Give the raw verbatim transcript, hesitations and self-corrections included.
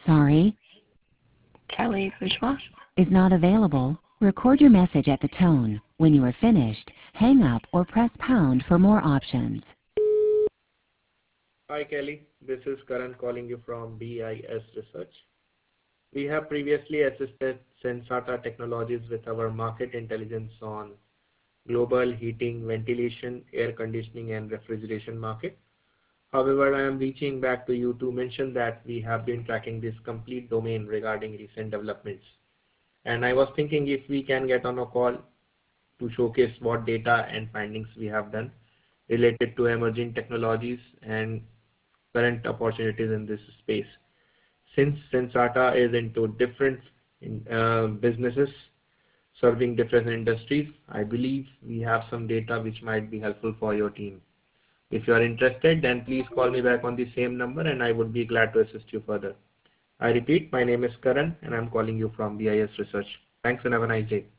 Sorry, Kelly Kujwa is not available. Record your message at the tone. When you are finished, hang up or press pound for more options. Hi Kelly, this is Karan calling you from B I S Research. We have previously assisted Sensata Technologies with our market intelligence on global heating, ventilation, air conditioning and refrigeration market. However, I am reaching back to you to mention that we have been tracking this complete domain regarding recent developments. And I was thinking if we can get on a call to showcase what data and findings we have done related to emerging technologies and current opportunities in this space. Since Sensata is into different uh, businesses serving different industries, I believe we have some data which might be helpful for your team. If you are interested, then please call me back on the same number and I would be glad to assist you further. I repeat, my name is Karan and I'm calling you from B I S Research. Thanks and have a nice day.